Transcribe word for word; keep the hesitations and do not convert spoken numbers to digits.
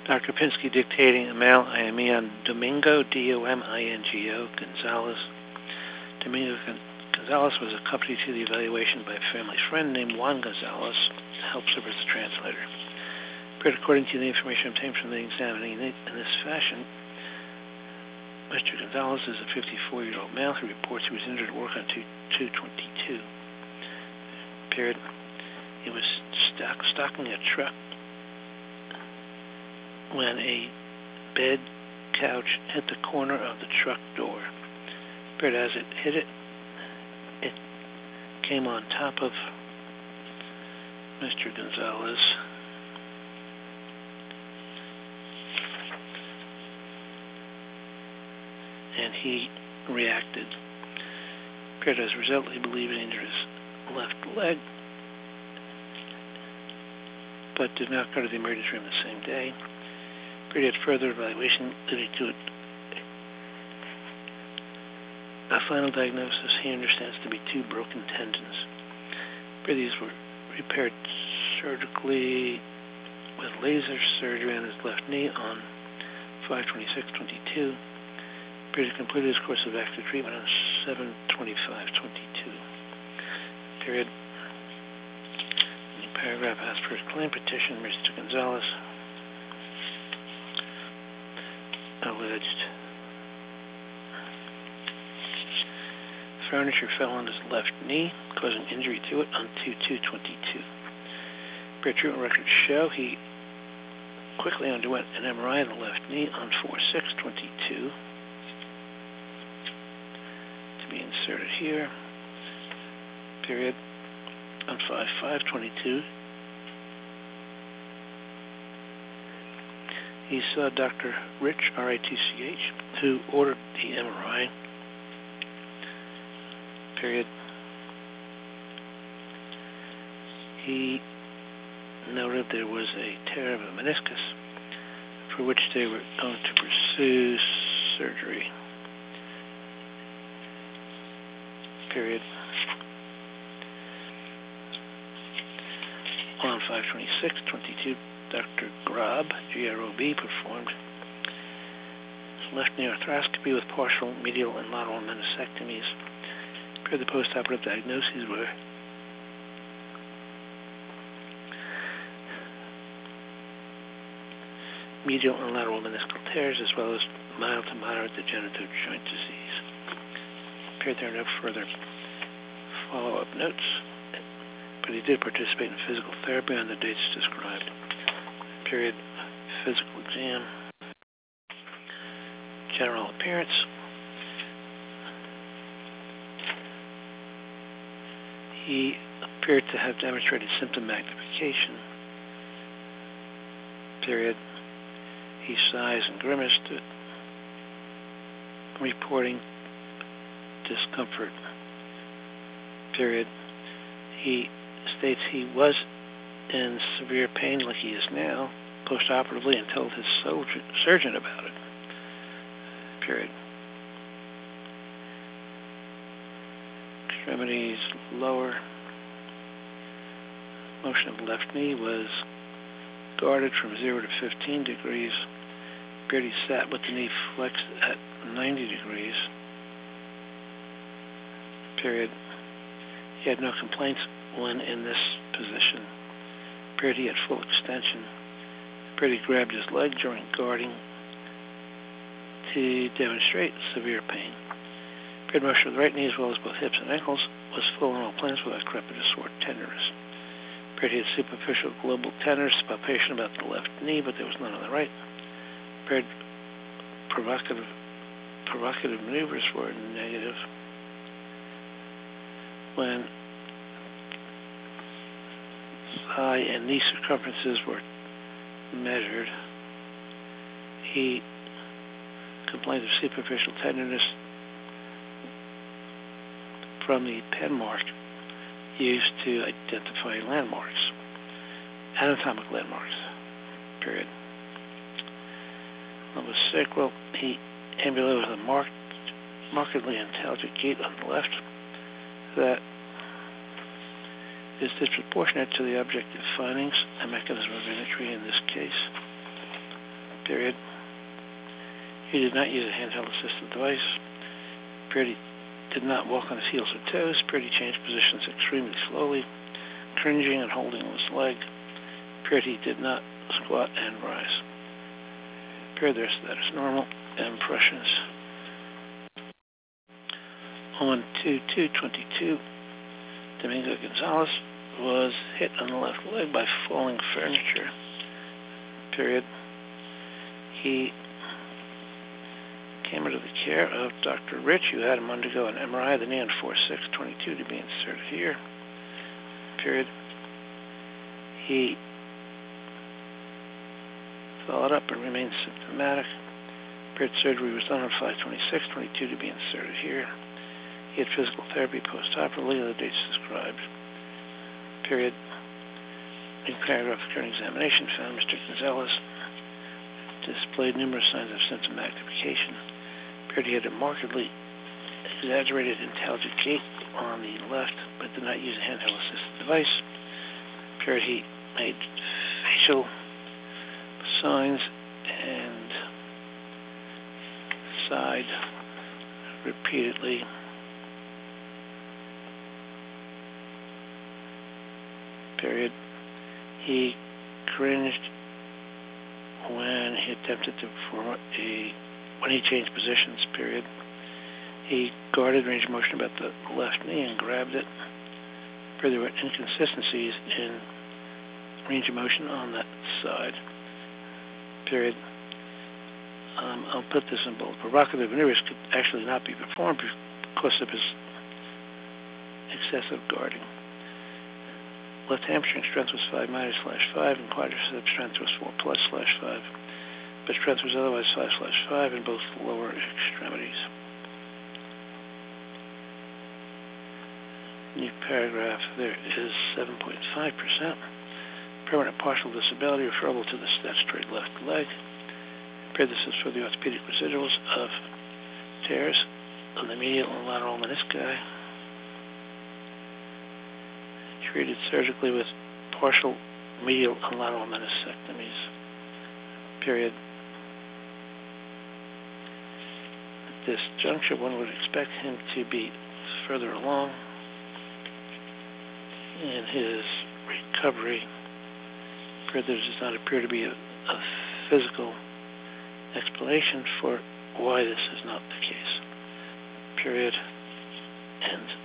Doctor Pinsky dictating a male I M E on Domingo, D O M I N G O, Gonzalez. Domingo Gonzalez was accompanied to the evaluation by a family friend named Juan Gonzalez, to help serve as a translator. But according to the information obtained from the examining in this fashion, Mister Gonzalez is a fifty-four-year-old male who reports he was injured at work on two twenty-two. Period. He was stock, stocking a truck when a bed couch hit the corner of the truck door. But as it hit it, it came on top of Mister Gonzalez. And he reacted. But as a result, he believed he injured his left leg, but did not go to the emergency room the same day. But he had further evaluation leading to it. A final diagnosis he understands to be two broken tendons. But these were repaired surgically with laser surgery on his left knee on five twenty-six twenty-two. But he completed his course of active treatment on seven twenty-five twenty-two. Period. The paragraph as per his claim petition, Mister Gonzalez alleged furniture fell on his left knee, causing injury to it on two two twenty-two. But treatment records show he quickly underwent an M R I of the left knee on four six twenty-two. To be inserted here. Period. On five five twenty-two. He saw Doctor Rich, R I T C H, who ordered the M R I. Period. He noted there was a tear of a meniscus for which they were going to pursue surgery. Period. On five twenty-six twenty-two, Doctor Grob, G R O B, performed left knee arthroscopy with partial medial and lateral meniscectomies. Per the postoperative diagnoses were medial and lateral meniscal tears, as well as mild to moderate degenerative joint disease. Appeared there are no further follow-up notes, but he did participate in physical therapy on the dates described. Period. Physical exam. General appearance. He appeared to have demonstrated symptom magnification. Period. He sighs and grimaced, reporting discomfort. Period. He states he was in severe pain like he is now, postoperatively, and told his surgeon about it. Period. Extremities lower. Motion of the left knee was guarded from zero to fifteen degrees. Period. He sat with the knee flexed at ninety degrees. Period. He had no complaints when in this position. Period. He had full extension. Period. He grabbed his leg during guarding to demonstrate severe pain. Period. Motion of the right knee, as well as both hips and ankles, was full on all plans without crepitus or tenderness. Period. He had superficial global tenderness, palpation about the left knee, but there was none on the right. Period. Provocative, provocative maneuvers were negative. When thigh and knee circumferences were measured, he complained of superficial tenderness from the pen mark used to identify landmarks, anatomic landmarks. Period. On the sacral, he ambulated with a marked, markedly intelligent gait on the left that is disproportionate to the objective findings and mechanism of entry in this case. Period. He did not use a handheld assistive device. Period. He did not walk on his heels or toes. Period. He changed positions extremely slowly, cringing and holding his leg. Period. He did not squat and rise. Period. The rest of that is normal. Impressions. On two two twenty-two, Domingo Gonzalez was hit on the left leg by falling furniture. Period. He came under the care of Doctor Rich, who had him undergo an M R I of the knee on four six twenty-two to be inserted here. Period. He followed up and remained symptomatic. Period. Surgery was done on five twenty-six twenty-two to be inserted here. He had physical therapy post-operatively, the dates described. Period. In paragraph of current examination found Mister Gonzalez displayed numerous signs of symptom magnification. Period. He had a markedly exaggerated intelligent gait on the left, but did not use a handheld assistive device. Period. He made facial signs and sighed repeatedly. Period. He cringed when he attempted to perform a, when he changed positions. Period. He guarded range of motion about the left knee and grabbed it. Period. There were inconsistencies in range of motion on that side. Period. Um, I'll put this in bold. Provocative maneuvers could actually not be performed because of his excessive guarding. Left hamstring strength was five minus slash five, and quadricep strength was four plus slash five, but strength was otherwise five slash five in both lower extremities. New paragraph, there is seven point five percent permanent partial disability referable to the statutory left leg. This is for the orthopedic residuals of tears of the medial and lateral menisci. Treated surgically with partial medial and lateral meniscectomies. Period. At this juncture, one would expect him to be further along in his recovery. Period. There does not appear to be a, a physical explanation for why this is not the case. Period. End.